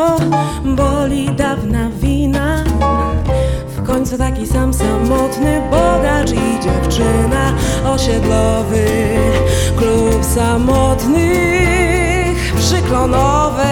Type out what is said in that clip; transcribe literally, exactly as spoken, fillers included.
boli dawna wina. W końcu taki sam samotny bogacz i dziewczyna. Osiedlowy klub samotnych przy Klonowej.